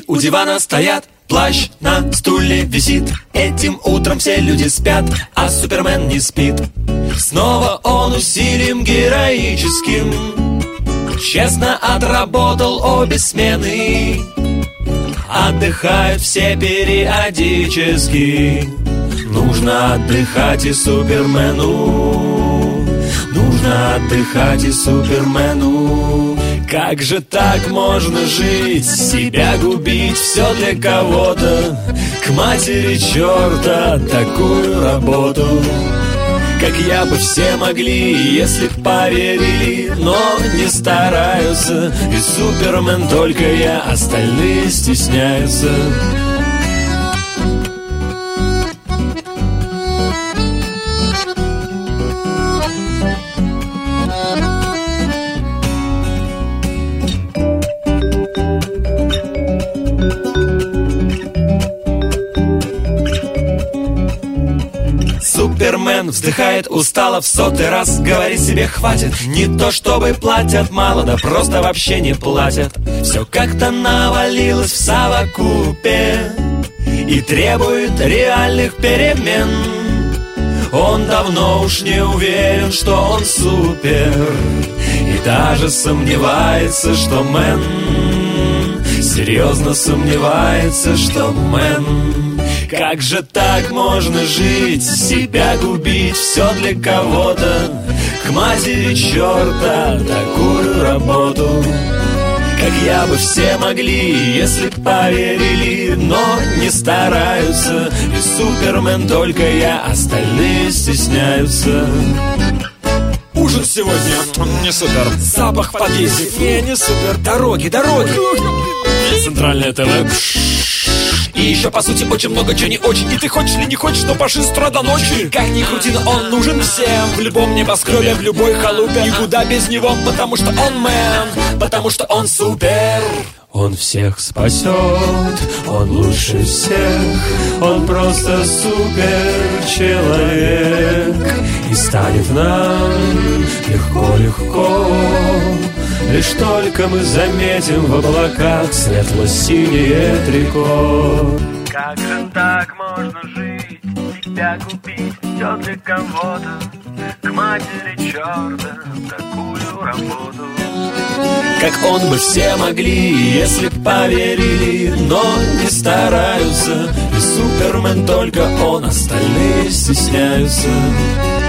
у дивана стоят, плащ на стуле висит. Этим утром все люди спят, а Супермен не спит. Снова он усилием героическим честно отработал обе смены. Отдыхают все периодически. Нужно отдыхать и Супермену. Нужно отдыхать и Супермену. Как же так можно жить, себя губить, все для кого-то? К матери черта такую работу. Как я бы все могли, если б поверили, но не стараются. И Супермен только я, остальные стесняются. Супермен вздыхает устало в 100-й раз, говорит себе хватит. Не то чтобы платят мало, да просто вообще не платят. Все как-то навалилось в совокупе и требует реальных перемен. Он давно уж не уверен, что он супер, и даже сомневается, что мэн. Серьезно сомневается, что мэн. Как же так можно жить, себя губить, все для кого-то? К матери черта такую работу. Как я бы все могли, если б поверили, но не стараются. И Супермен только я, остальные стесняются. Ужин сегодня не супер. Запах в подъезде, не супер. Дороги. Центральное ТВ. И еще, по сути, очень много чего не очень. И ты хочешь или не хочешь, но паши с утра до ночи. Как ни крути, но он нужен всем. В любом небоскребе, в любой халупе. Никуда без него, потому что он мэн. Потому что он супер. Он всех спасет, он лучше всех. Он просто супер человек. И станет нам легко-легко. Лишь только мы заметим в облаках светло-синее трико. Как же так можно жить, себя купить, все для кого-то? К матери черта такую работу. Как он бы все могли, если б поверили, но не стараются. И Супермен только он, остальные стесняются.